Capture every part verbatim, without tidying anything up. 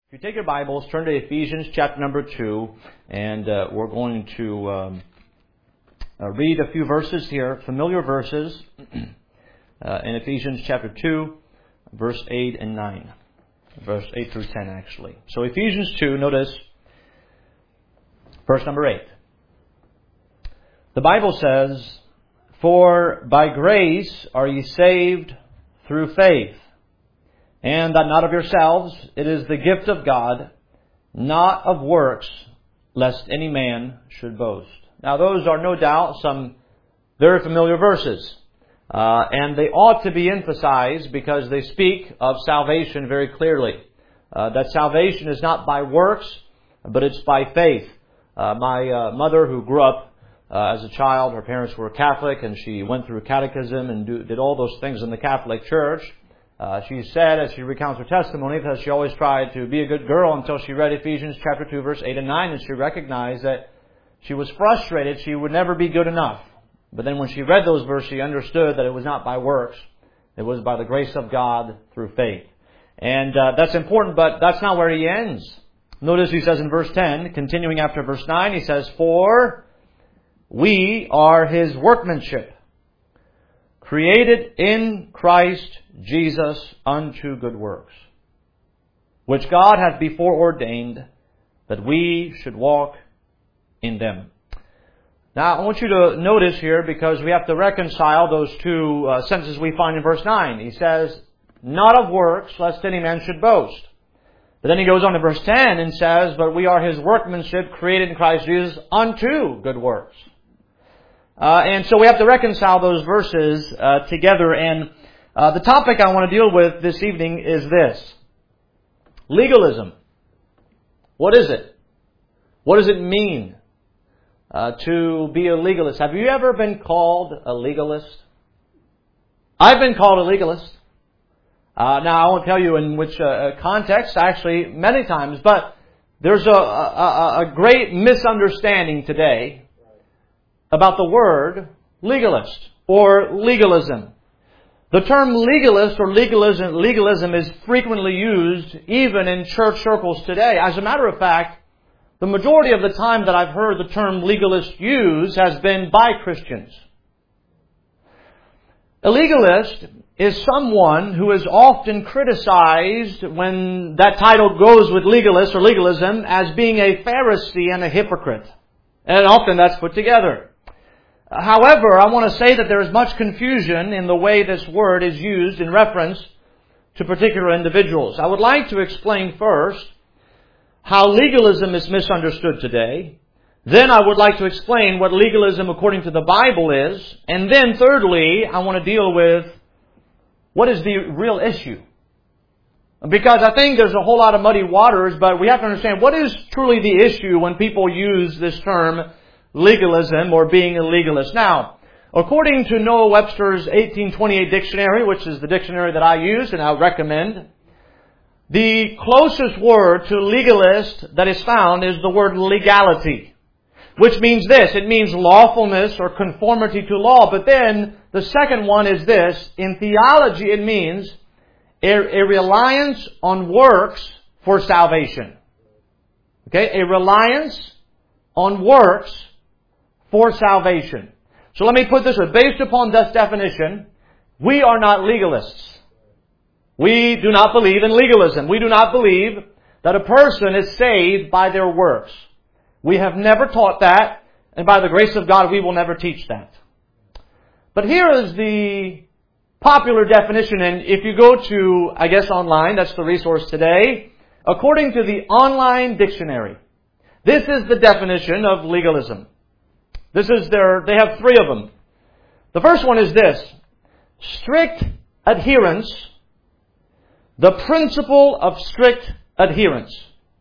If you take your Bibles, turn to Ephesians chapter number two, and uh, we're going to um, uh, read a few verses here, familiar verses, uh, in Ephesians chapter two, verse eight and nine. Verse eight through ten, actually. So Ephesians two, notice verse number eight. The Bible says, "For by grace are ye saved through faith, and that not of yourselves, it is the gift of God, not of works, lest any man should boast." Now those are no doubt some very familiar verses. Uh, and they ought to be emphasized because they speak of salvation very clearly. Uh, that salvation is not by works, but it's by faith. Uh, my uh, mother, who grew up uh, as a child, her parents were Catholic, and she went through catechism and do, did all those things in the Catholic Church. Uh, she said, as she recounts her testimony, that she always tried to be a good girl until she read Ephesians chapter two, verse eight and nine, and she recognized that she was frustrated. She would never be good enough. But then when she read those verses, she understood that it was not by works. It was by the grace of God through faith. And uh, that's important, but that's not where he ends. Notice he says in verse ten, continuing after verse nine, he says, "For we are His workmanship, created in Christ Jesus unto good works, which God hath before ordained that we should walk in them." Now, I want you to notice here, because we have to reconcile those two uh, sentences we find in verse nine. He says, "not of works, lest any man should boast." But then he goes on to verse ten and says, "But we are His workmanship, created in Christ Jesus unto good works." Uh, and so we have to reconcile those verses uh, together. And uh, the topic I want to deal with this evening is this: legalism. What is it? What does it mean uh, to be a legalist? Have you ever been called a legalist? I've been called a legalist. Uh, now, I won't tell you in which uh, context, actually, many times, but there's a, a, a great misunderstanding today about the word legalist or legalism. The term legalist or legalism, legalism is frequently used even in church circles today. As a matter of fact, the majority of the time that I've heard the term legalist used has been by Christians. A legalist is someone who is often criticized, when that title goes with legalist or legalism, as being a Pharisee and a hypocrite. And often that's put together. However, I want to say that there is much confusion in the way this word is used in reference to particular individuals. I would like to explain first how legalism is misunderstood today. Then I would like to explain what legalism according to the Bible is. And then thirdly, I want to deal with what is the real issue. Because I think there's a whole lot of muddy waters, but we have to understand what is truly the issue when people use this term legalism or being a legalist. Now, according to Noah Webster's eighteen twenty-eight dictionary, which is the dictionary that I use and I recommend, the closest word to legalist that is found is the word legality, which means this: it means lawfulness or conformity to law. But then the second one is this: in theology it means a, a reliance on works for salvation. Okay, a reliance on works for salvation. So let me put this way. Based upon this definition, we are not legalists. We do not believe in legalism. We do not believe that a person is saved by their works. We have never taught that, and by the grace of God, we will never teach that. But here is the popular definition, and if you go to, I guess, online, that's the resource today, according to the online dictionary, this is the definition of legalism. This is their, they have three of them. The first one is this: strict adherence, the principle of strict adherence.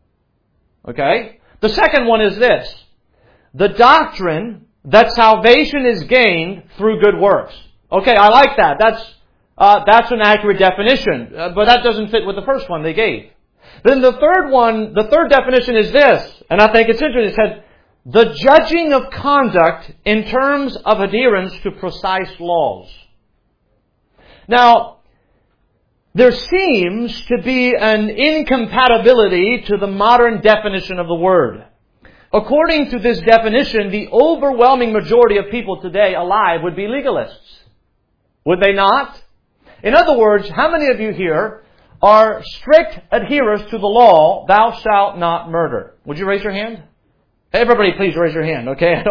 Okay? The second one is this: the doctrine that salvation is gained through good works. Okay, I like that. That's, uh, that's an accurate definition. Uh, but that doesn't fit with the first one they gave. Then the third one, the third definition is this, and I think it's interesting. It said, the judging of conduct in terms of adherence to precise laws. Now, there seems to be an incompatibility to the modern definition of the word. According to this definition, the overwhelming majority of people today alive would be legalists. Would they not? In other words, how many of you here are strict adherers to the law, thou shalt not murder? Would you raise your hand? Everybody please raise your hand, okay?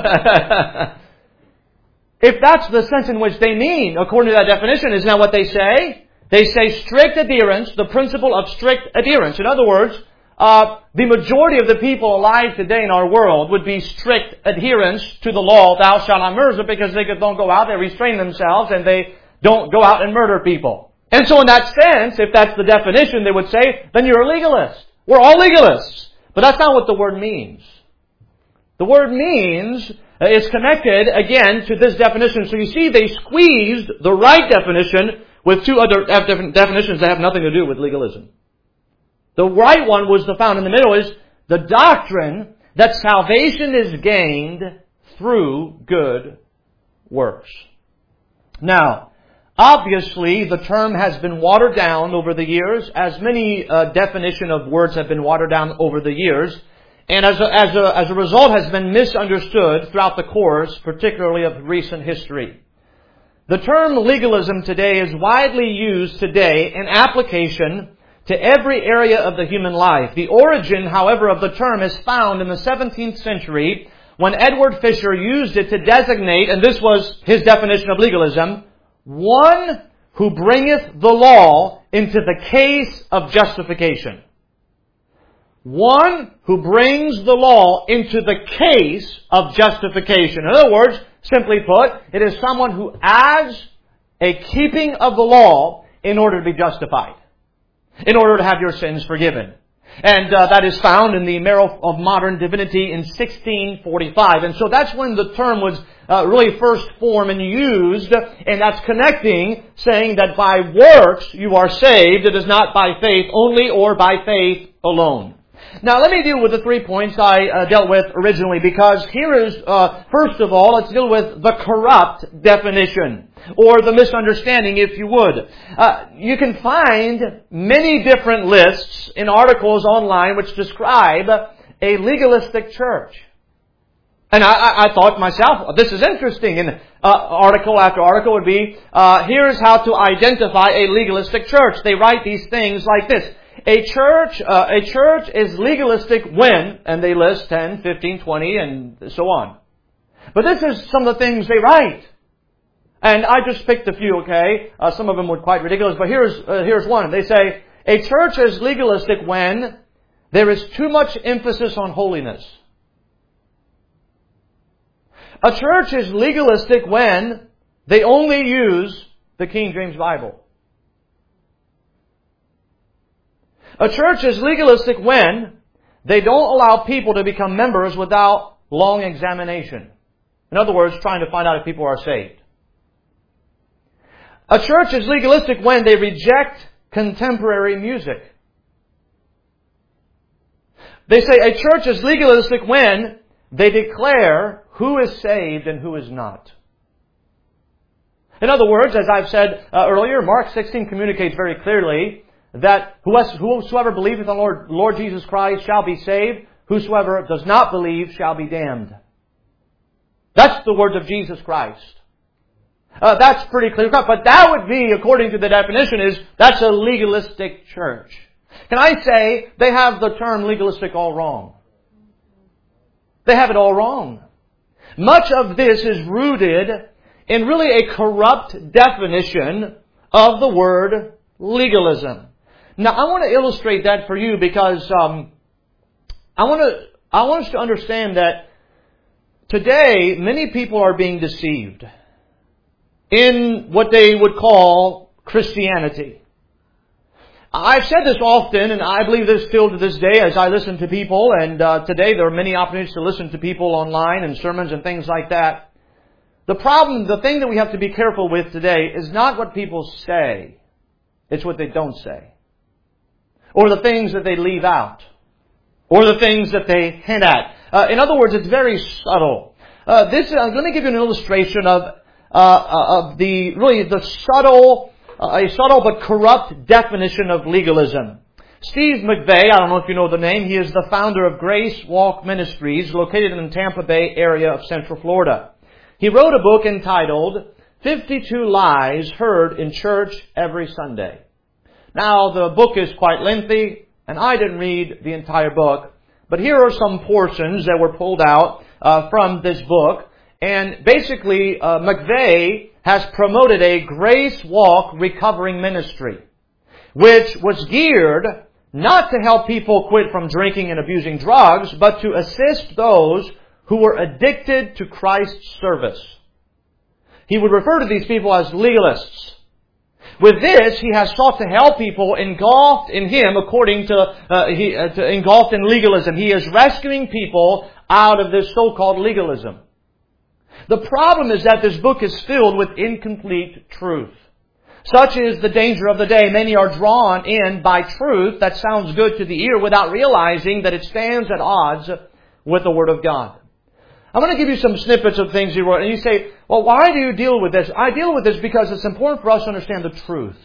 If that's the sense in which they mean, according to that definition, isn't that what they say? They say strict adherence, the principle of strict adherence. In other words, uh, the majority of the people alive today in our world would be strict adherence to the law, thou shalt not murder, because they don't go out, they restrain themselves, and they don't go out and murder people. And so in that sense, if that's the definition, they would say, then you're a legalist. We're all legalists. But that's not what the word means. The word means uh, is connected, again, to this definition. So you see, they squeezed the right definition with two other different definitions that have nothing to do with legalism. The right one was the found in the middle is the doctrine that salvation is gained through good works. Now, obviously, the term has been watered down over the years, as many uh, definition of words have been watered down over the years, and as a, as a, as a result has been misunderstood throughout the course, particularly of recent history. The term legalism today is widely used today in application to every area of the human life. The origin, however, of the term is found in the seventeenth century when Edward Fisher used it to designate, and this was his definition of legalism, one who bringeth the law into the case of justification. One who brings the law into the case of justification. In other words, simply put, it is someone who adds a keeping of the law in order to be justified, in order to have your sins forgiven. And uh, that is found in the Marrow of Modern Divinity in sixteen forty-five. And so that's when the term was uh, really first formed and used, and that's connecting, saying that by works you are saved. It is not by faith only or by faith alone. Now let me deal with the three points I uh, dealt with originally, because here is, uh, first of all, let's deal with the corrupt definition, or the misunderstanding, if you would. Uh, you can find many different lists in articles online which describe a legalistic church. And I, I, I thought to myself, this is interesting. And uh, article after article would be, uh, here's how to identify a legalistic church. They write these things like this. A church, uh, a church is legalistic when, and they list ten, fifteen, twenty, and so on. But this is some of the things they write. And I just picked a few, okay? Uh, some of them were quite ridiculous, but here's, uh, here's one. They say, a church is legalistic when there is too much emphasis on holiness. A church is legalistic when they only use the King James Bible. A church is legalistic when they don't allow people to become members without long examination. In other words, trying to find out if people are saved. A church is legalistic when they reject contemporary music. They say a church is legalistic when they declare who is saved and who is not. In other words, as I've said uh, earlier, Mark sixteen communicates very clearly that whosoever believeth in the Lord, Lord Jesus Christ shall be saved. Whosoever does not believe shall be damned. That's the words of Jesus Christ. Uh, that's pretty clear cut. But that would be, according to the definition, is that's a legalistic church. Can I say they have the term legalistic all wrong? They have it all wrong. Much of this is rooted in really a corrupt definition of the word legalism. Now, I want to illustrate that for you because um, I want to I want us to understand that today many people are being deceived in what they would call Christianity. I've said this often, and I believe this still to this day as I listen to people, and uh, today there are many opportunities to listen to people online and sermons and things like that. The problem, the thing that we have to be careful with today is not what people say. It's what they don't say. Or the things that they leave out. Or the things that they hint at. Uh, in other words, it's very subtle. Uh, this, uh, let me give you an illustration of, uh, of the, really the subtle a subtle but corrupt definition of legalism. Steve McVey, I don't know if you know the name, he is the founder of Grace Walk Ministries, located in the Tampa Bay area of Central Florida. He wrote a book entitled fifty-two Lies Heard in Church Every Sunday. Now, the book is quite lengthy, and I didn't read the entire book, but here are some portions that were pulled out uh, from this book. And basically, uh, McVey has promoted a Grace Walk Recovering Ministry, which was geared not to help people quit from drinking and abusing drugs, but to assist those who were addicted to Christ's service. He would refer to these people as legalists. With this, he has sought to help people engulfed in him according to, uh, he, uh, to engulfed in legalism. He is rescuing people out of this so-called legalism. The problem is that this book is filled with incomplete truth. Such is the danger of the day. Many are drawn in by truth that sounds good to the ear without realizing that it stands at odds with the Word of God. I'm going to give you some snippets of things he wrote. And you say, well, why do you deal with this? I deal with this because it's important for us to understand the truth.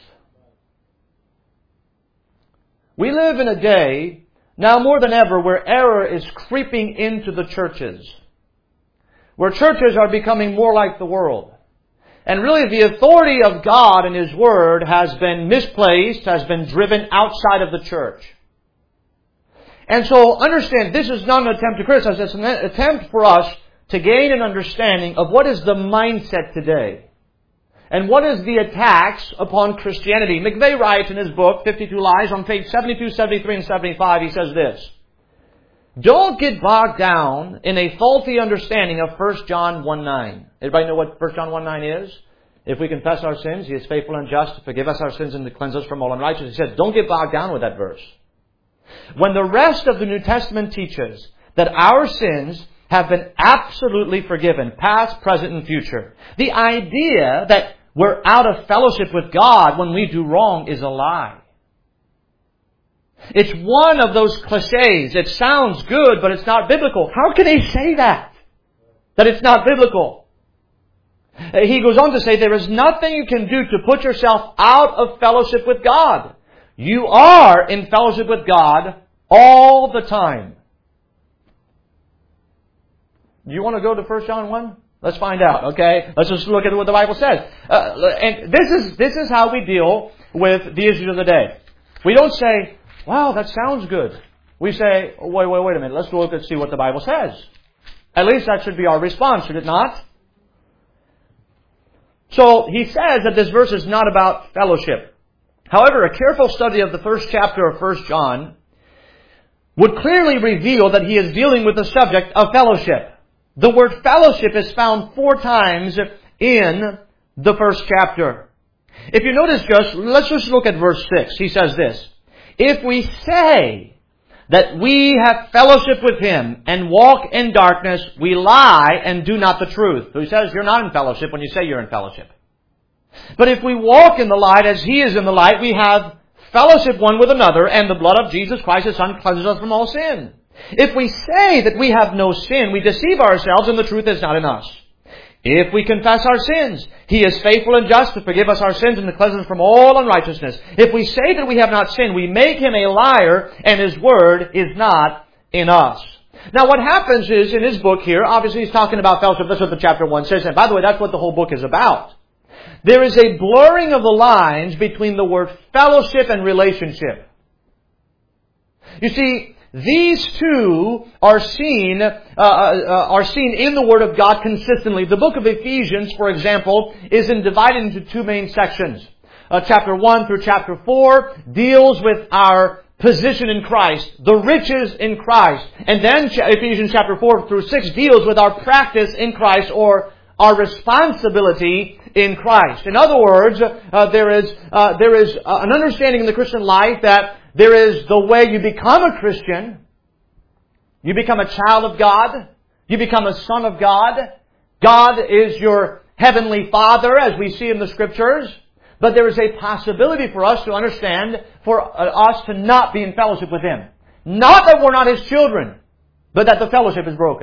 We live in a day, now more than ever, where error is creeping into the churches. Where churches are becoming more like the world. And really the authority of God and His Word has been misplaced, has been driven outside of the church. And so understand, this is not an attempt to criticize, it's an attempt for us to gain an understanding of what is the mindset today. And what is the attacks upon Christianity. McVey writes in his book, fifty-two Lies, on page seventy-two, seventy-three, and seventy-five, he says this: don't get bogged down in a faulty understanding of First John one nine. Everybody know what First John one nine is? If we confess our sins, He is faithful and just to forgive us our sins and to cleanse us from all unrighteousness. He says, don't get bogged down with that verse. When the rest of the New Testament teaches that our sins have been absolutely forgiven, past, present, and future, the idea that we're out of fellowship with God when we do wrong is a lie. It's one of those cliches. It sounds good, but it's not biblical. How can they say that? That it's not biblical. He goes on to say, there is nothing you can do to put yourself out of fellowship with God. You are in fellowship with God all the time. Do you want to go to First John one? Let's find out, okay? Let's just look at what the Bible says. Uh, and this is, this is how we deal with the issues of the day. We don't say, wow, that sounds good. We say, oh, wait, wait, wait a minute. Let's look and see what the Bible says. At least that should be our response, should it not? So, he says that this verse is not about fellowship. However, a careful study of the first chapter of First John would clearly reveal that he is dealing with the subject of fellowship. The word fellowship is found four times in the first chapter. If you notice just, let's just look at verse six. He says this: if we say that we have fellowship with Him and walk in darkness, we lie and do not the truth. So he says you're not in fellowship when you say you're in fellowship. But if we walk in the light as He is in the light, we have fellowship one with another, and the blood of Jesus Christ, His Son, cleanses us from all sin. If we say that we have no sin, we deceive ourselves and the truth is not in us. If we confess our sins, He is faithful and just to forgive us our sins and to cleanse us from all unrighteousness. If we say that we have not sinned, we make Him a liar and His word is not in us. Now what happens is, in his book here, obviously he's talking about fellowship. That's what the chapter one says. And by the way, that's what the whole book is about. There is a blurring of the lines between the word fellowship and relationship. You see, these two are seen uh, uh, are seen in the Word of God consistently. The book of Ephesians, for example, is in, divided into two main sections. Uh, chapter one through chapter four deals with our position in Christ, the riches in Christ. And then Ephesians chapter four through six deals with our practice in Christ, or our responsibility in Christ. In other words, uh, there is uh, there is uh, an understanding in the Christian life that there is the way you become a Christian. You become a child of God. You become a son of God. God is your heavenly Father, as we see in the Scriptures. But there is a possibility for us to understand, for us to not be in fellowship with Him. Not that we're not His children, but that the fellowship is broken.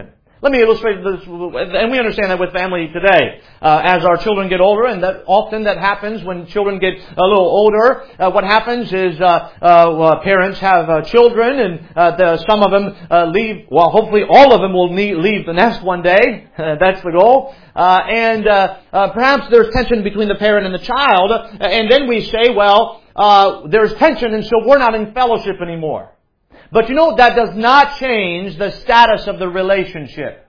Let me illustrate this, and we understand that with family today. Uh, as our children get older, and that often that happens when children get a little older, uh, what happens is uh, uh, parents have uh, children, and uh, the, some of them uh, leave, well, hopefully all of them will need, leave the nest one day. Uh, that's the goal. Uh, and uh, uh, perhaps there's tension between the parent and the child, and then we say, well, uh, there's tension, and so we're not in fellowship anymore. But you know, that does not change the status of the relationship.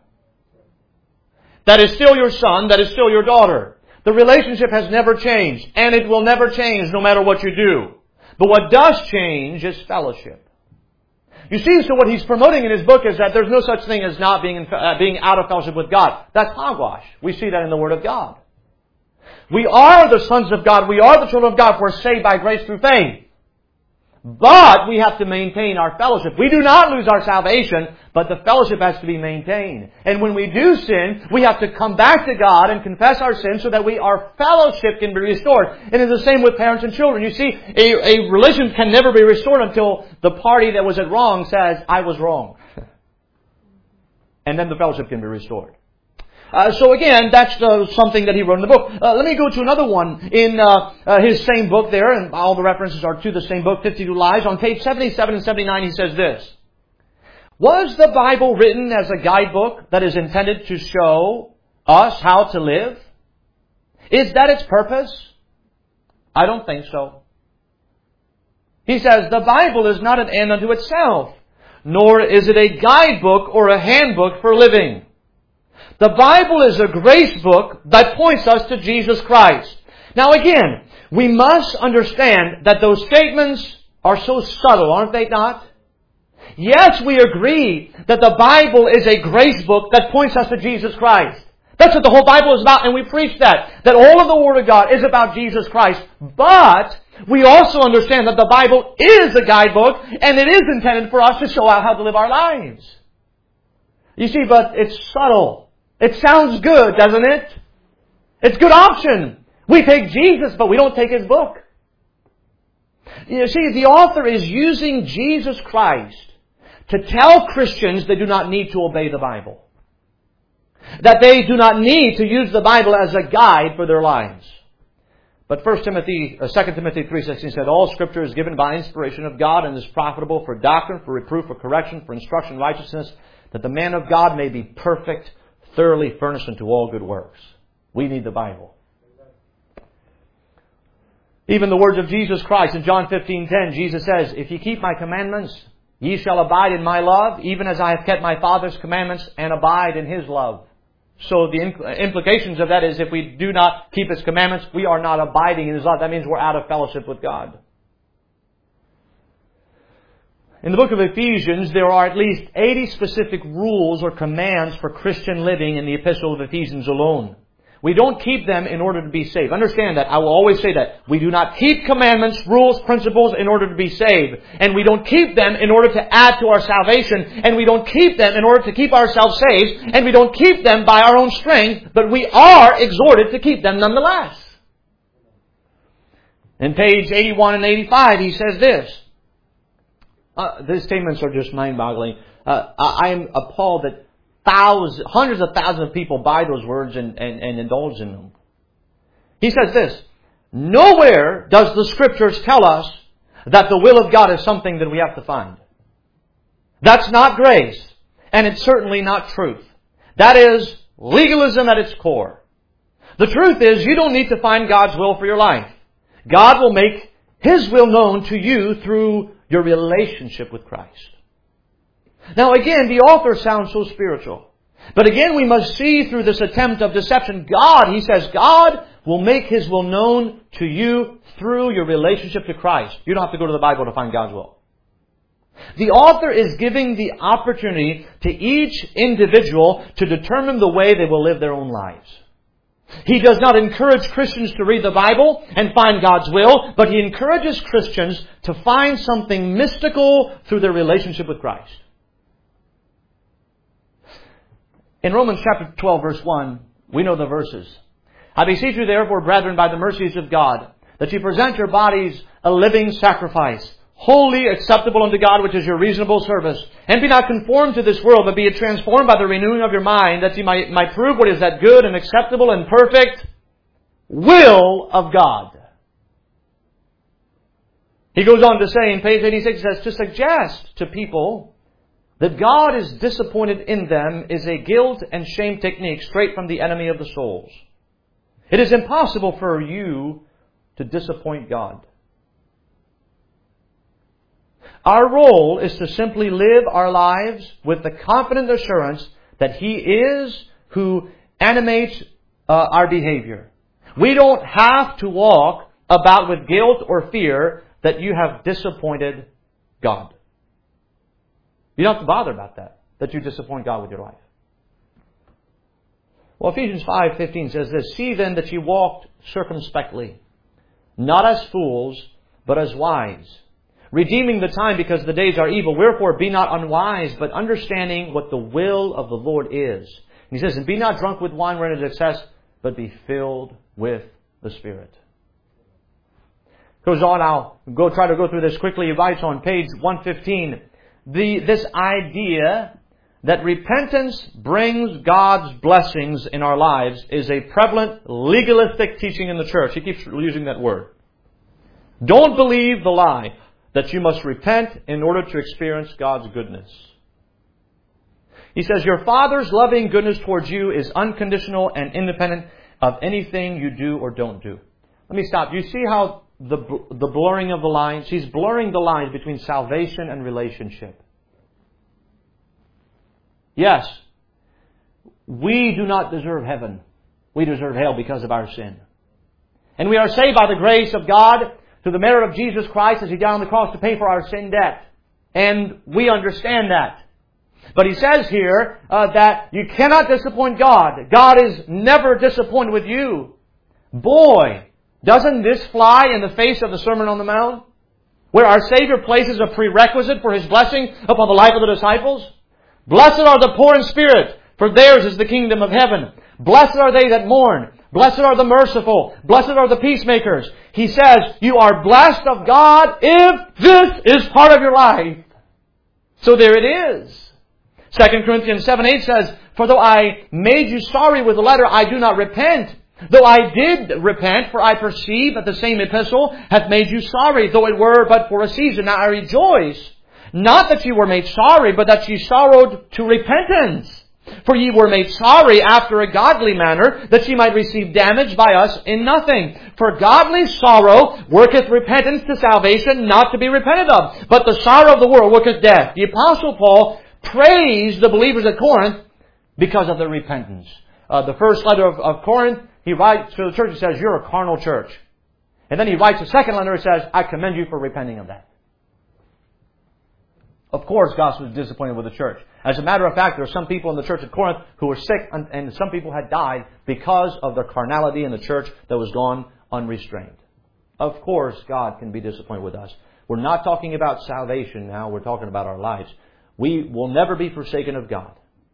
That is still your son, that is still your daughter. The relationship has never changed, and it will never change no matter what you do. But what does change is fellowship. You see, so what he's promoting in his book is that there's no such thing as not being in, uh, being out of fellowship with God. That's hogwash. We see that in the Word of God. We are the sons of God. We are the children of God. If we're saved by grace through faith. But we have to maintain our fellowship. We do not lose our salvation, but the fellowship has to be maintained. And when we do sin, we have to come back to God and confess our sins so that we, our fellowship can be restored. And it's the same with parents and children. You see, a, a religion can never be restored until the party that was at wrong says, I was wrong. And then the fellowship can be restored. Uh, so again, that's uh, something that he wrote in the book. Uh, let me go to another one in uh, uh, his same book there, and all the references are to the same book, fifty-two Lies. On page seventy-seven and seventy-nine, he says this. Was the Bible written as a guidebook that is intended to show us how to live? Is that its purpose? I don't think so. He says, the Bible is not an end unto itself, nor is it a guidebook or a handbook for living. The Bible is a grace book that points us to Jesus Christ. Now again, we must understand that those statements are so subtle, aren't they not? Yes, we agree that the Bible is a grace book that points us to Jesus Christ. That's what the whole Bible is about, and we preach that. That all of the Word of God is about Jesus Christ. But we also understand that the Bible is a guidebook, and it is intended for us to show out how to live our lives. You see, but it's subtle. It sounds good, doesn't it? It's a good option. We take Jesus, but we don't take His book. You see, the author is using Jesus Christ to tell Christians they do not need to obey the Bible. That they do not need to use the Bible as a guide for their lives. But First Timothy, uh, Second Timothy three sixteen said, all Scripture is given by inspiration of God and is profitable for doctrine, for reproof, for correction, for instruction in righteousness, that the man of God may be perfect, thoroughly furnished unto all good works. We need the Bible. Even the words of Jesus Christ in John fifteen ten, Jesus says, if ye keep my commandments, ye shall abide in my love, even as I have kept my Father's commandments and abide in His love. So the implications of that is if we do not keep His commandments, we are not abiding in His love. That means we're out of fellowship with God. In the book of Ephesians, there are at least eighty specific rules or commands for Christian living in the epistle of Ephesians alone. We don't keep them in order to be saved. Understand that. I will always say that. We do not keep commandments, rules, principles in order to be saved. And we don't keep them in order to add to our salvation. And we don't keep them in order to keep ourselves saved. And we don't keep them by our own strength. But we are exhorted to keep them nonetheless. In page eighty-one and eighty-five, he says this. Uh, these statements are just mind-boggling. Uh, I am appalled that thousands, hundreds of thousands of people buy those words and, and, and indulge in them. He says this, nowhere does the Scriptures tell us that the will of God is something that we have to find. That's not grace, and it's certainly not truth. That is legalism at its core. The truth is, you don't need to find God's will for your life. God will make His will known to you through your relationship with Christ. Now again, the author sounds so spiritual. But again, we must see through this attempt of deception, God, he says, God will make His will known to you through your relationship to Christ. You don't have to go to the Bible to find God's will. The author is giving the opportunity to each individual to determine the way they will live their own lives. He does not encourage Christians to read the Bible and find God's will, but he encourages Christians to find something mystical through their relationship with Christ. In Romans chapter twelve, verse one, we know the verses. I beseech you therefore, brethren, by the mercies of God, that you present your bodies a living sacrifice, wholly acceptable unto God, which is your reasonable service. And be not conformed to this world, but be transformed by the renewing of your mind, that you might, might prove what is that good and acceptable and perfect will of God. He goes on to say in page eighty-six, he says, to suggest to people that God is disappointed in them is a guilt and shame technique straight from the enemy of the souls. It is impossible for you to disappoint God. Our role is to simply live our lives with the confident assurance that He is who animates uh, our behavior. We don't have to walk about with guilt or fear that you have disappointed God. You don't have to bother about that, that you disappoint God with your life. Well, Ephesians five fifteen says this, see then that ye walked circumspectly, not as fools, but as wise, redeeming the time because the days are evil. Wherefore be not unwise, but understanding what the will of the Lord is. And he says, and be not drunk with wine wherein is excess, but be filled with the Spirit. Goes on, I'll go try to go through this quickly. He writes on page one fifteen, the, this idea that repentance brings God's blessings in our lives is a prevalent legalistic teaching in the church. He keeps using that word. Don't believe the lie that you must repent in order to experience God's goodness. He says, your Father's loving goodness towards you is unconditional and independent of anything you do or don't do. Let me stop. You see how the, the blurring of the lines? He's blurring the lines between salvation and relationship. Yes, we do not deserve heaven. We deserve hell because of our sin. And we are saved by the grace of God through the merit of Jesus Christ as He died on the cross to pay for our sin debt. And we understand that. But he says here uh, that you cannot disappoint God. God is never disappointed with you. Boy, doesn't this fly in the face of the Sermon on the Mount? Where our Savior places a prerequisite for His blessing upon the life of the disciples. Blessed are the poor in spirit, for theirs is the kingdom of heaven. Blessed are they that mourn. Blessed are the merciful. Blessed are the peacemakers. He says, you are blessed of God if this is part of your life. So there it is. Second Corinthians seven eight says, for though I made you sorry with the letter, I do not repent. Though I did repent, for I perceive that the same epistle hath made you sorry, though it were but for a season. Now I rejoice, not that ye were made sorry, but that ye sorrowed to repentance. For ye were made sorry after a godly manner, that ye might receive damage by us in nothing. For godly sorrow worketh repentance to salvation, not to be repented of. But the sorrow of the world worketh death. The Apostle Paul praised the believers at Corinth because of their repentance. Uh, the first letter of, of Corinth, he writes to the church, he says, you're a carnal church. And then he writes a second letter, he says, I commend you for repenting of that. Of course, God was disappointed with the church. As a matter of fact, there were some people in the church at Corinth who were sick, and, and some people had died because of their carnality in the church that was gone unrestrained. Of course, God can be disappointed with us. We're not talking about salvation now. We're talking about our lives. We will never be forsaken of God.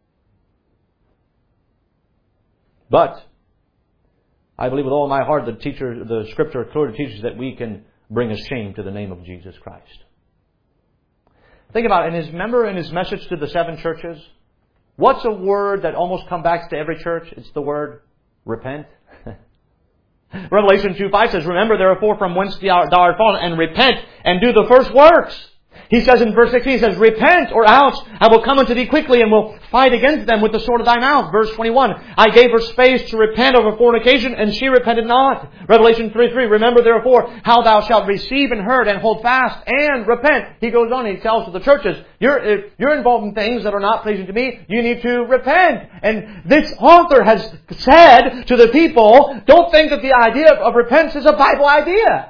But I believe with all my heart the teacher, the Scripture clearly teaches that we can bring a shame to the name of Jesus Christ. Think about it. In his, remember in his message to the seven churches, what's a word that almost comes back to every church? It's the word repent. Revelation two five says, remember therefore from whence thou art fallen, and repent and do the first works. He says in verse sixteen, he says, repent or else I will come unto thee quickly and will fight against them with the sword of thy mouth. Verse twenty-one, I gave her space to repent of her fornication, and she repented not. Revelation three three, remember therefore how thou shalt receive and heard and hold fast and repent. He goes on and he tells to the churches, you're, if you're involved in things that are not pleasing to me, you need to repent. And this author has said to the people, don't think that the idea of repentance is a Bible idea.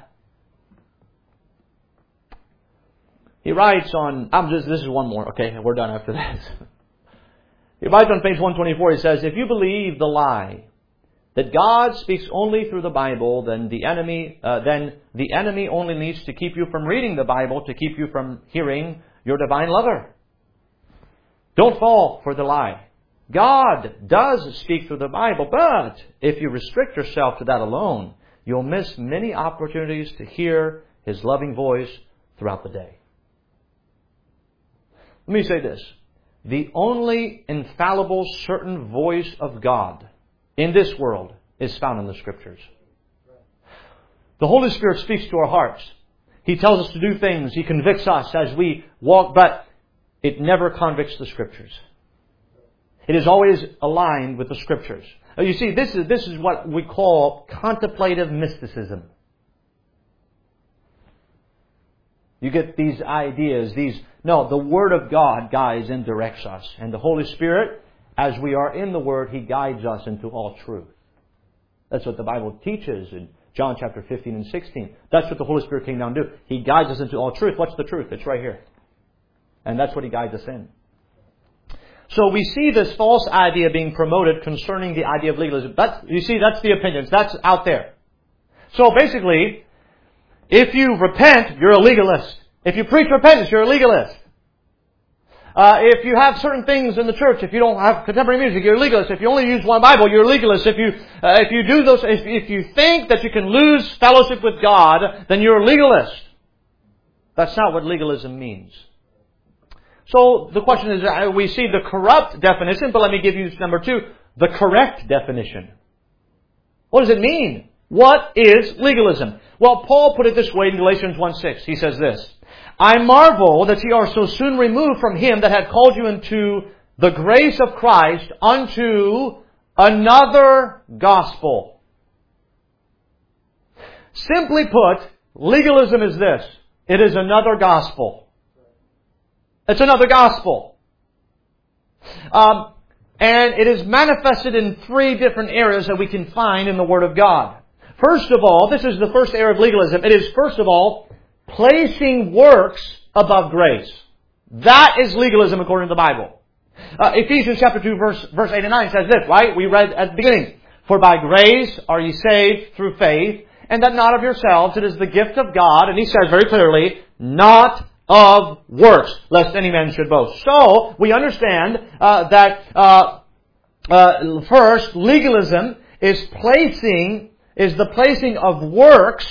He writes on, I'm just, this is one more, okay, we're done after this. He writes on page one twenty-four, he says, if you believe the lie that God speaks only through the Bible, then the enemy, uh, then the enemy only needs to keep you from reading the Bible to keep you from hearing your divine lover. Don't fall for the lie. God does speak through the Bible, but if you restrict yourself to that alone, you'll miss many opportunities to hear His loving voice throughout the day. Let me say this. The only infallible, certain voice of God in this world is found in the Scriptures. The Holy Spirit speaks to our hearts. He tells us to do things. He convicts us as we walk, but it never convicts the Scriptures. It is always aligned with the Scriptures. Now, you see, this is, this is what we call contemplative mysticism. You get these ideas, these... No, the Word of God guides and directs us. And the Holy Spirit, as we are in the Word, He guides us into all truth. That's what the Bible teaches in John chapter fifteen and sixteen. That's what the Holy Spirit came down to do. He guides us into all truth. What's the truth? It's right here. And that's what He guides us in. So we see this false idea being promoted concerning the idea of legalism. That's, you see, that's the opinions. That's out there. So basically, if you repent, you're a legalist. If you preach repentance, you're a legalist. Uh, if you have certain things in the church, if you don't have contemporary music, you're a legalist. If you only use one Bible, you're a legalist. If you uh, if you do those, if, if you think that you can lose fellowship with God, then you're a legalist. That's not what legalism means. So the question is, uh, we see the corrupt definition, but let me give you number two, the correct definition. What does it mean? What is legalism? Well, Paul put it this way in Galatians one six. He says this, I marvel that ye are so soon removed from Him that had called you into the grace of Christ unto another gospel. Simply put, legalism is this. It is another gospel. It's another gospel. Um, and it is manifested in three different areas that we can find in the Word of God. First of all, this is the first area of legalism. It is, first of all, placing works above grace. That is legalism according to the Bible. Uh, Ephesians chapter two, verse, verse eight and nine says this, right? We read at the beginning, for by grace are ye saved through faith, and that not of yourselves, it is the gift of God. And he says very clearly, not of works, lest any man should boast. So, we understand uh, that uh, uh, first, legalism is placing, is the placing of works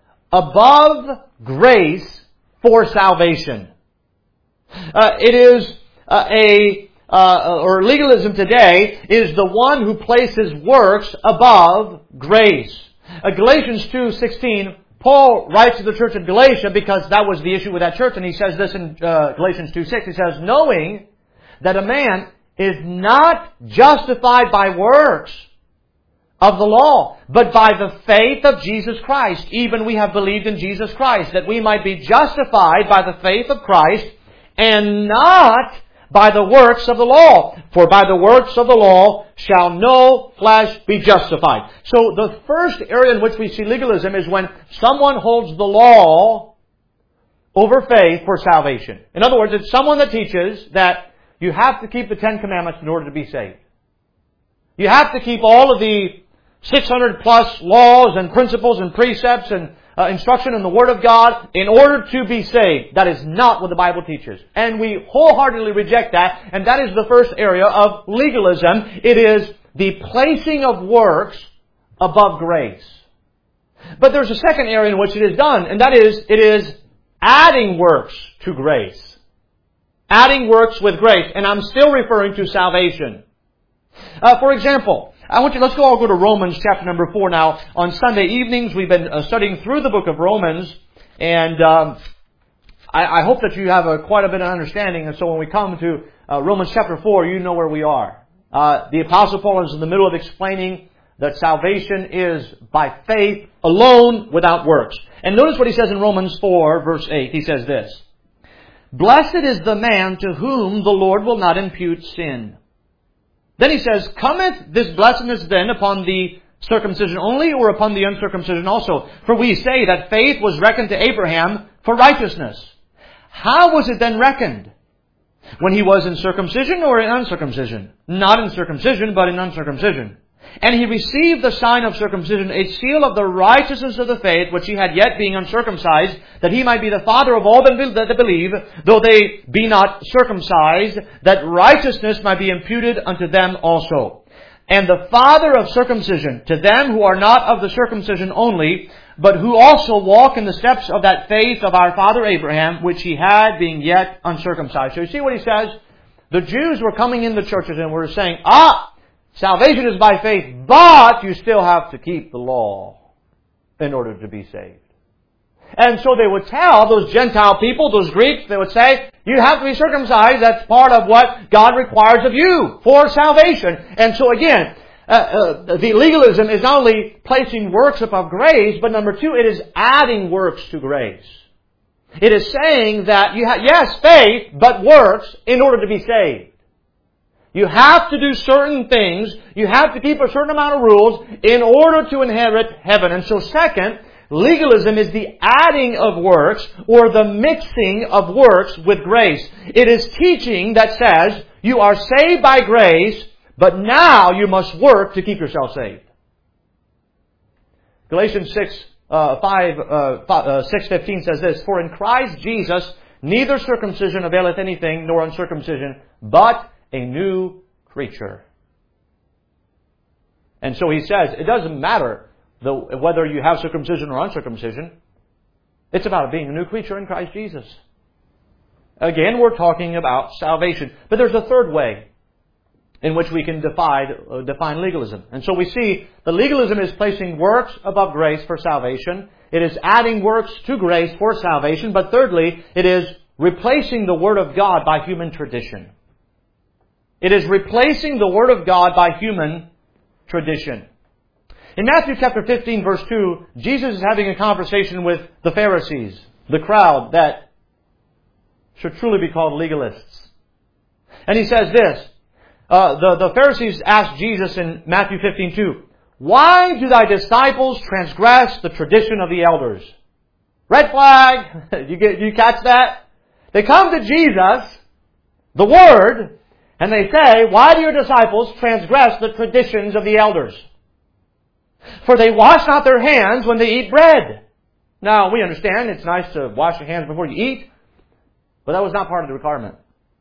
above grace for salvation. Uh, it is uh, a, uh, or legalism today is the one who places works above grace. Uh, Galatians two sixteen, Paul writes to the church of Galatia because that was the issue with that church, and he says this in uh, Galatians two six. He says, knowing that a man is not justified by works of the law, but by the faith of Jesus Christ. Even we have believed in Jesus Christ, that we might be justified by the faith of Christ, and not by the works of the law. For by the works of the law shall no flesh be justified. So the first area in which we see legalism is when someone holds the law over faith for salvation. In other words, it's someone that teaches that you have to keep the Ten Commandments in order to be saved. You have to keep all of the six hundred plus laws and principles and precepts and uh, instruction in the Word of God in order to be saved. That is not what the Bible teaches. And we wholeheartedly reject that. And that is the first area of legalism. It is the placing of works above grace. But there's a second area in which it is done. And that is, it is adding works to grace. Adding works with grace. And I'm still referring to salvation. Uh, for example, I want you, let's go all go to Romans chapter number four now. On Sunday evenings, we've been uh, studying through the book of Romans, and um, I, I hope that you have a, quite a bit of understanding. And so when we come to uh, Romans chapter four, you know where we are. Uh, the Apostle Paul is in the middle of explaining that salvation is by faith alone without works. And notice what he says in Romans four, verse eight. He says this, blessed is the man to whom the Lord will not impute sin. Then he says, cometh this blessedness then upon the circumcision only, or upon the uncircumcision also? For we say that faith was reckoned to Abraham for righteousness. How was it then reckoned? When he was in circumcision or in uncircumcision? Not in circumcision, but in uncircumcision. And he received the sign of circumcision, a seal of the righteousness of the faith, which he had yet being uncircumcised, that he might be the father of all that believe, though they be not circumcised, that righteousness might be imputed unto them also. And the father of circumcision, to them who are not of the circumcision only, but who also walk in the steps of that faith of our father Abraham, which he had being yet uncircumcised. So you see what he says? The Jews were coming in the churches and were saying, ah, salvation is by faith, but you still have to keep the law in order to be saved. And so they would tell those Gentile people, those Greeks, they would say, you have to be circumcised. That's part of what God requires of you for salvation. And so again, uh, uh, the legalism is not only placing works above grace, but number two, it is adding works to grace. It is saying that you have, yes, faith, but works in order to be saved. You have to do certain things. You have to keep a certain amount of rules in order to inherit heaven. And so second, legalism is the adding of works or the mixing of works with grace. It is teaching that says you are saved by grace, but now you must work to keep yourself saved. Galatians six, uh, five, uh, five, uh, six fifteen says this, for in Christ Jesus neither circumcision availeth anything nor uncircumcision, but a new creature. And so he says, it doesn't matter the, whether you have circumcision or uncircumcision. It's about being a new creature in Christ Jesus. Again, we're talking about salvation. But there's a third way in which we can define, uh, define legalism. And so we see the legalism is placing works above grace for salvation. It is adding works to grace for salvation. But thirdly, it is replacing the Word of God by human tradition. It is replacing the Word of God by human tradition. In Matthew chapter fifteen, verse two, Jesus is having a conversation with the Pharisees, the crowd that should truly be called legalists. And he says this, uh, the, the Pharisees asked Jesus in Matthew fifteen two, why do thy disciples transgress the tradition of the elders? Red flag. you get, you catch that? They come to Jesus, the Word, and they say, why do your disciples transgress the traditions of the elders? For they wash not their hands when they eat bread. Now, we understand it's nice to wash your hands before you eat, but that was not part of the requirement.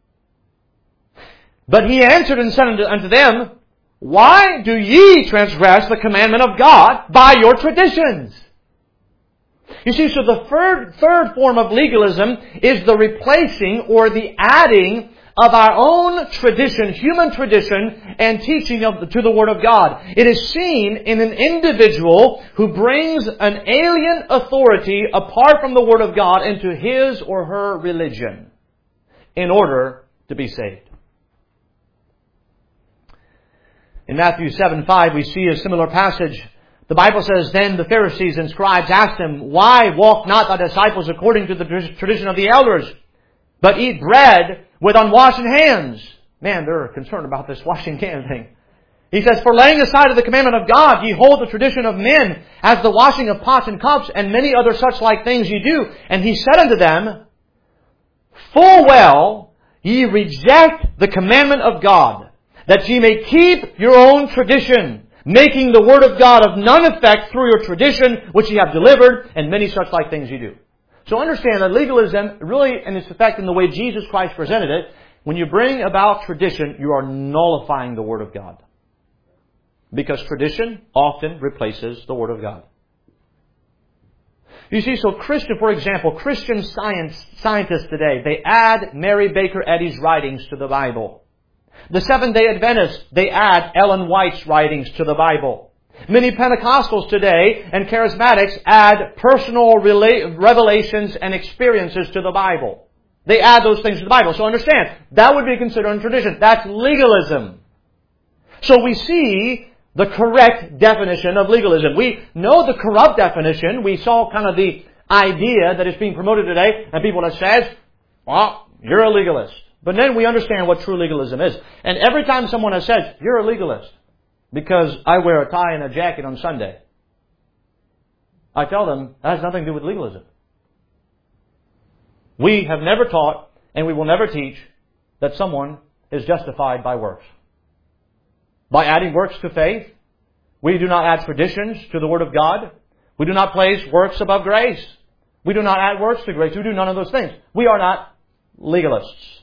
But he answered and said unto, unto them, why do ye transgress the commandment of God by your traditions? You see, so the third, third form of legalism is the replacing or the adding of our own tradition, human tradition, and teaching of, to the Word of God. It is seen in an individual who brings an alien authority apart from the Word of God into his or her religion in order to be saved. In Matthew seven five, we see a similar passage. The Bible says, then the Pharisees and scribes asked him, why walk not thy disciples according to the tradition of the elders, but eat bread with unwashed hands? Man, they're concerned about this washing hand thing. He says, for laying aside of the commandment of God, ye hold the tradition of men, as the washing of pots and cups, and many other such like things ye do. And he said unto them, full well ye reject the commandment of God, that ye may keep your own tradition, making the word of God of none effect through your tradition, which ye have delivered, and many such like things ye do. So understand that legalism, really in its effect in the way Jesus Christ presented it, when you bring about tradition, you are nullifying the Word of God. Because tradition often replaces the Word of God. You see, so Christian, for example, Christian science scientists today, they add Mary Baker Eddy's writings to the Bible. The Seventh-day Adventists, they add Ellen White's writings to the Bible. Many Pentecostals today and Charismatics add personal rela- revelations and experiences to the Bible. They add those things to the Bible. So understand, that would be considered a tradition. That's legalism. So we see the correct definition of legalism. We know the corrupt definition. We saw kind of the idea that is being promoted today, and people that says, well, you're a legalist. But then we understand what true legalism is. And every time someone has said, you're a legalist, because I wear a tie and a jacket on Sunday, I tell them that has nothing to do with legalism. We have never taught, and we will never teach, that someone is justified by works. By adding works to faith, we do not add traditions to the Word of God. We do not place works above grace. We do not add works to grace. We do none of those things. We are not legalists.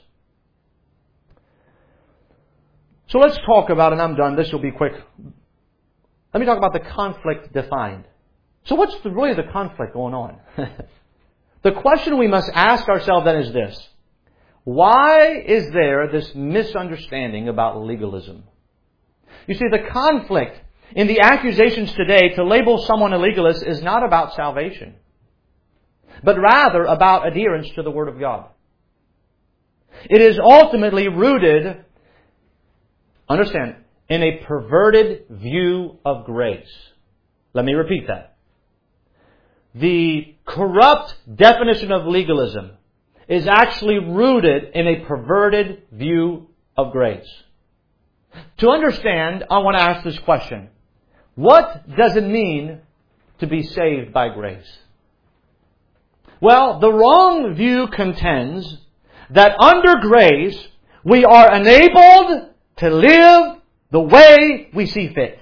So let's talk about, and I'm done, this will be quick. Let me talk about the conflict defined. So what's the, really the conflict going on? The question we must ask ourselves then is this. Why is there this misunderstanding about legalism? You see, the conflict in the accusations today to label someone a legalist is not about salvation, but rather about adherence to the Word of God. It is ultimately rooted, understand, in a perverted view of grace. Let me repeat that. The corrupt definition of legalism is actually rooted in a perverted view of grace. To understand, I want to ask this question. What does it mean to be saved by grace? Well, the wrong view contends that under grace, we are enabled to live the way we see fit.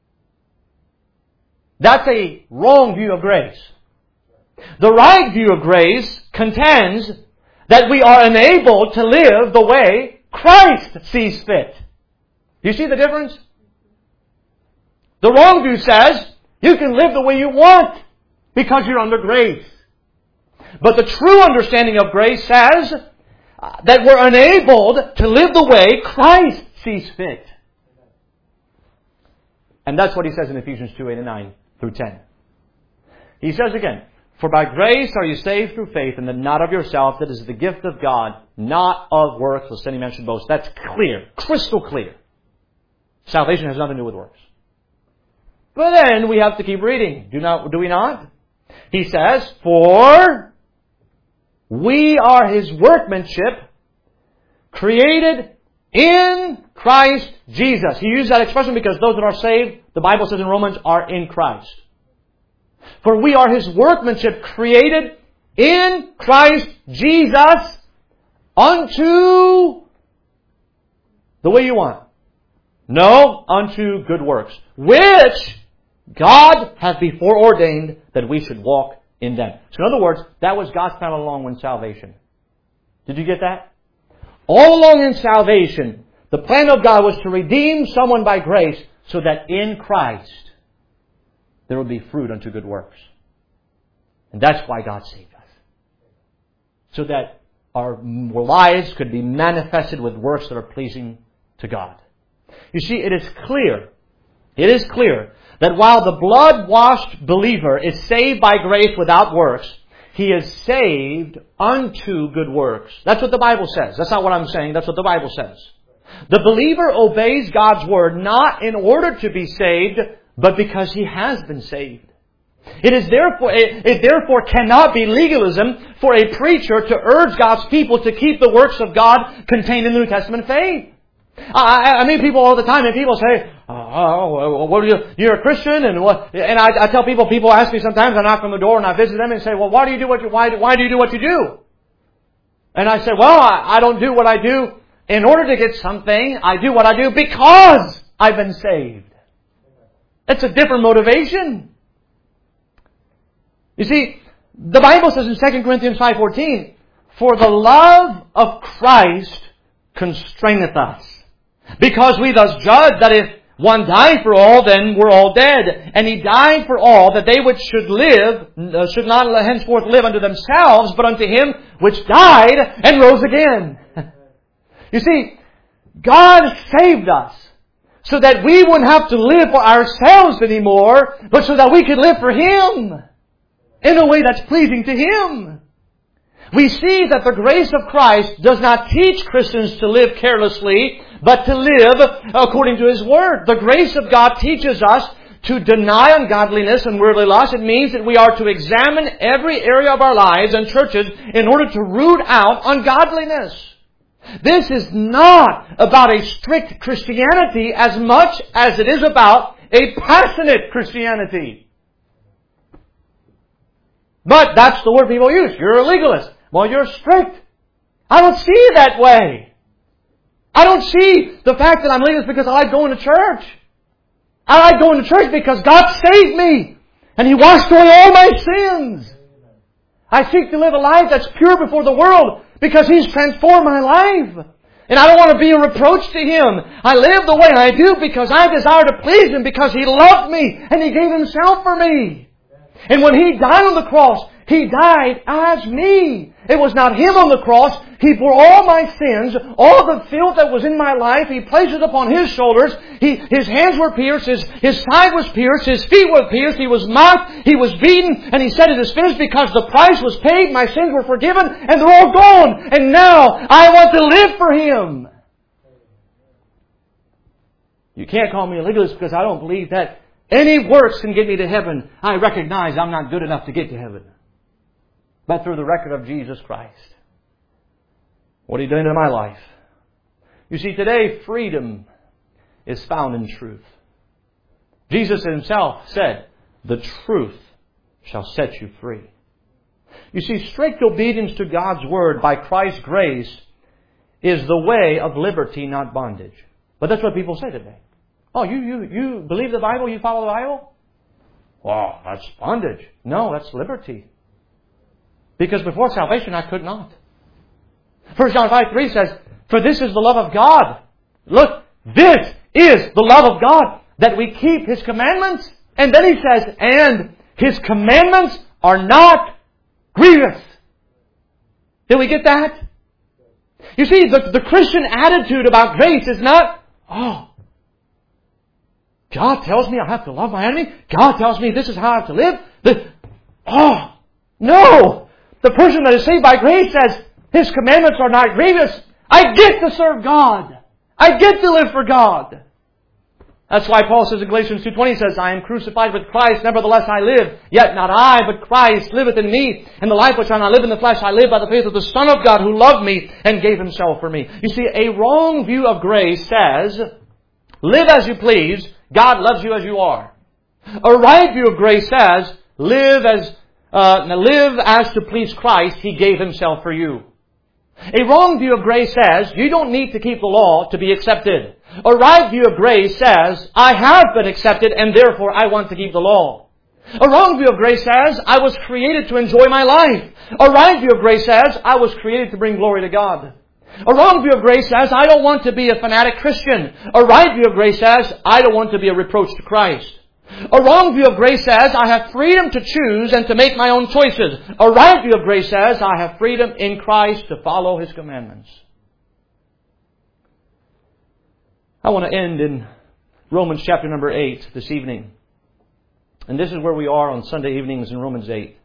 That's a wrong view of grace. The right view of grace contends that we are enabled to live the way Christ sees fit. Do you see the difference? The wrong view says you can live the way you want because you're under grace. But the true understanding of grace says that we're enabled to live the way Christ sees fit. And that's what he says in Ephesians two, eight and nine through ten. He says again, for by grace are you saved through faith, and that not of yourself, that is the gift of God, not of works, lest any man should boast. That's clear, crystal clear. Salvation has nothing to do with works. But then we have to keep reading. Do not, do we not? He says, for we are His workmanship, created in Christ Jesus. He used that expression because those that are saved, the Bible says in Romans, are in Christ. For we are His workmanship, created in Christ Jesus unto the way you want. No, unto good works, which God hath before ordained that we should walk in them. So in other words, that was God's plan all along in salvation. Did you get that? All along in salvation, the plan of God was to redeem someone by grace so that in Christ there would be fruit unto good works. And that's why God saved us. So that our lives could be manifested with works that are pleasing to God. You see, it is clear, it is clear that while the blood-washed believer is saved by grace without works, he is saved unto good works. That's what the Bible says. That's not what I'm saying. That's what the Bible says. The believer obeys God's word not in order to be saved, but because he has been saved. It is therefore, it, it therefore cannot be legalism for a preacher to urge God's people to keep the works of God contained in the New Testament faith. I, I meet people all the time, and people say, "Oh, what are you? You're a Christian?" And what? And I, I tell people. People ask me sometimes. I knock on the door and I visit them and say, "Well, why do you do what you? Why? Why do you do what you do?" And I say, "Well, I, I don't do what I do in order to get something. I do what I do because I've been saved." It's a different motivation. You see, the Bible says in Second Corinthians five fourteen, "For the love of Christ constraineth us, because we thus judge that if one died for all, then we're all dead. And He died for all, that they which should live, uh, should not henceforth live unto themselves, but unto Him which died and rose again." You see, God saved us so that we wouldn't have to live for ourselves anymore, but so that we could live for Him in a way that's pleasing to Him. We see that the grace of Christ does not teach Christians to live carelessly, but to live according to His Word. The grace of God teaches us to deny ungodliness and worldly lust. It means that we are to examine every area of our lives and churches in order to root out ungodliness. This is not about a strict Christianity as much as it is about a passionate Christianity. But that's the word people use. You're a legalist. Well, you're strict. I don't see it that way. I don't see the fact that I'm legalist because I like going to church. I like going to church because God saved me. And He washed away all my sins. I seek to live a life that's pure before the world because He's transformed my life. And I don't want to be a reproach to Him. I live the way I do because I desire to please Him, because He loved me and He gave Himself for me. And when He died on the cross, He died as me. It was not Him on the cross. He bore all my sins, all the filth that was in my life. He placed it upon His shoulders. He, His hands were pierced. His, his side was pierced. His feet were pierced. He was mocked. He was beaten. And He said, it is finished, because the price was paid. My sins were forgiven. And they're all gone. And now I want to live for Him. You can't call me a legalist because I don't believe that any works can get me to heaven. I recognize I'm not good enough to get to heaven. But through the record of Jesus Christ, what He done in my life. You see, today freedom is found in truth. Jesus Himself said, the truth shall set you free. You see, strict obedience to God's Word by Christ's grace is the way of liberty, not bondage. But that's what people say today. Oh, you, you, you believe the Bible? You follow the Bible? Well, that's bondage. No, that's liberty. Because before salvation, I could not. First John five three says, for this is the love of God. Look, this is the love of God, that we keep His commandments. And then He says, and His commandments are not grievous. Did we get that? You see, the, the Christian attitude about grace is not, oh, God tells me I have to love my enemy. God tells me this is how I have to live. The, oh, no. The person that is saved by grace says, His commandments are not grievous. I get to serve God. I get to live for God. That's why Paul says in Galatians two twenty, says, I am crucified with Christ, nevertheless I live. Yet not I, but Christ liveth in me. And the life which I now live in the flesh, I live by the faith of the Son of God, who loved me and gave Himself for me. You see, a wrong view of grace says, live as you please, God loves you as you are. A right view of grace says, live as uh, live as to please Christ, He gave Himself for you. A wrong view of grace says, you don't need to keep the law to be accepted. A right view of grace says, I have been accepted and therefore I want to keep the law. A wrong view of grace says, I was created to enjoy my life. A right view of grace says, I was created to bring glory to God. A wrong view of grace says, I don't want to be a fanatic Christian. A right view of grace says, I don't want to be a reproach to Christ. A wrong view of grace says, I have freedom to choose and to make my own choices. A right view of grace says, I have freedom in Christ to follow His commandments. I want to end in Romans chapter number eight this evening. And this is where we are on Sunday evenings in Romans eight.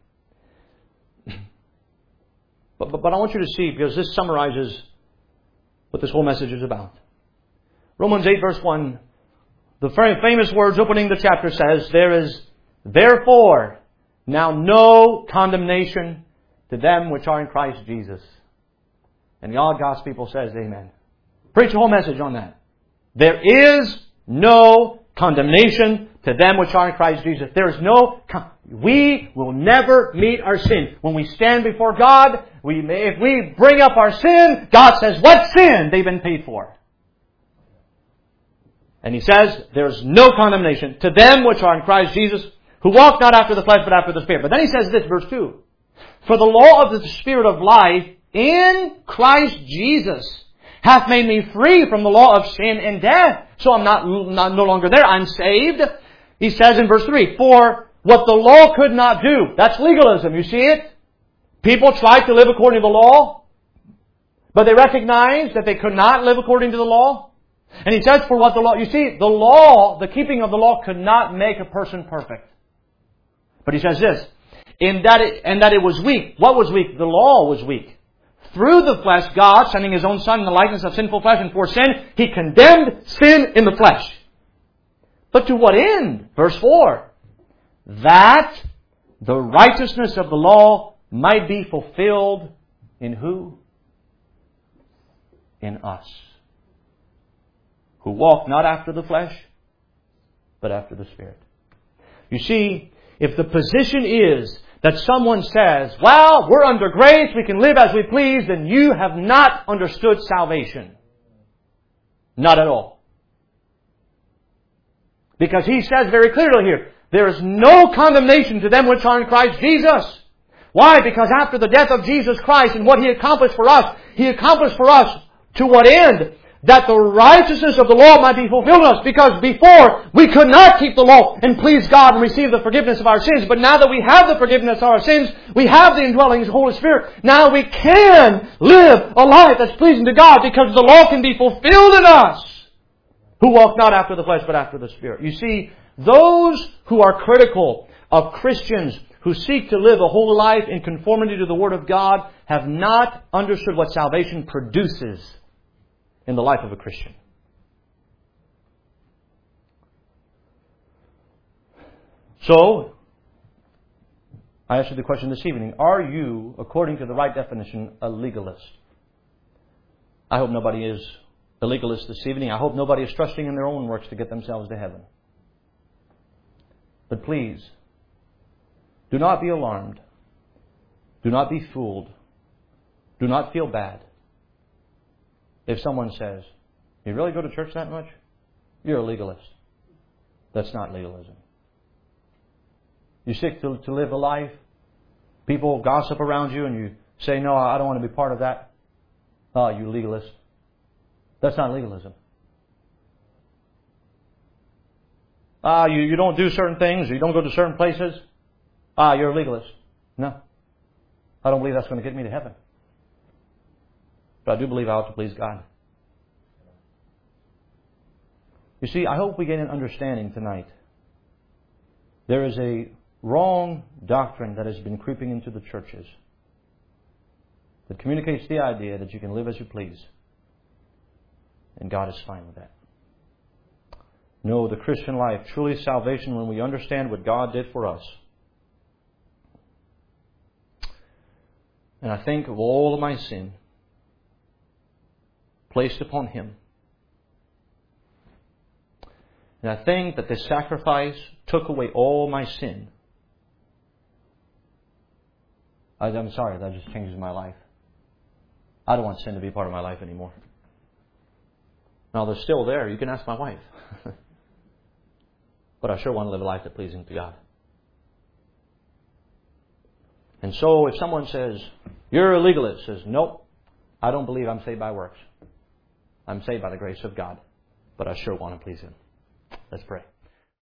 But, but, but I want you to see, because this summarizes what this whole message is about. Romans eight verse one, the very famous words opening the chapter says, there is therefore now no condemnation to them which are in Christ Jesus. And the all God's people says, amen. Preach a whole message on that. There is no condemnation to them which are in Christ Jesus. There is no, con- we will never meet our sin. When we stand before God, we may, if we bring up our sin, God says, what sin? They've been paid for. And He says, there is no condemnation to them which are in Christ Jesus, who walk not after the flesh, but after the Spirit. But then He says this, verse two. For the law of the Spirit of life in Christ Jesus hath made me free from the law of sin and death. So I'm not, not no longer there. I'm saved. He says in verse three, for what the law could not do. That's legalism. You see it? People tried to live according to the law, but they recognized that they could not live according to the law. And He says, for what the law, you see, the law, the keeping of the law could not make a person perfect. But He says this, in that it, and that it was weak. What was weak? The law was weak. Through the flesh, God, sending His own Son in the likeness of sinful flesh, and for sin, He condemned sin in the flesh. But to what end? Verse four. That the righteousness of the law might be fulfilled in who? In us. Who walk not after the flesh, but after the Spirit. You see, if the position is that someone says, well, we're under grace, we can live as we please, then you have not understood salvation. Not at all. Because He says very clearly here, there is no condemnation to them which are in Christ Jesus. Why? Because after the death of Jesus Christ and what He accomplished for us, He accomplished for us to what end? that the righteousness of the law might be fulfilled in us. Because before, we could not keep the law and please God and receive the forgiveness of our sins. But now that we have the forgiveness of our sins, we have the indwelling of the Holy Spirit, now we can live a life that's pleasing to God because the law can be fulfilled in us, who walk not after the flesh but after the Spirit. You see, those who are critical of Christians who seek to live a whole life in conformity to the Word of God have not understood what salvation produces in the life of a Christian. So, I asked you the question this evening, are you, according to the right definition, a legalist? I hope nobody is a legalist this evening. I hope nobody is trusting in their own works to get themselves to heaven. But please, do not be alarmed. Do not be fooled. Do not feel bad if someone says, you really go to church that much? You're a legalist. That's not legalism. You seek to, to live a life, people gossip around you and you say, no, I don't want to be part of that. Oh, you legalist. That's not legalism. Ah, you, you don't do certain things, or you don't go to certain places. Ah, you're a legalist. No. I don't believe that's going to get me to heaven. But I do believe I ought to please God. You see, I hope we get an understanding tonight. There is a wrong doctrine that has been creeping into the churches that communicates the idea that you can live as you please. And God is fine with that. No, the Christian life, truly salvation when we understand what God did for us. And I think of all of my sin placed upon Him. And I think that this sacrifice took away all my sin. I, I'm sorry, that just changes my life. I don't want sin to be part of my life anymore. Now, they're still there. You can ask my wife. But I sure want to live a life that's pleasing to God. And so if someone says, you're a legalist, says, nope, I don't believe I'm saved by works. I'm saved by the grace of God. But I sure want to please Him. Let's pray.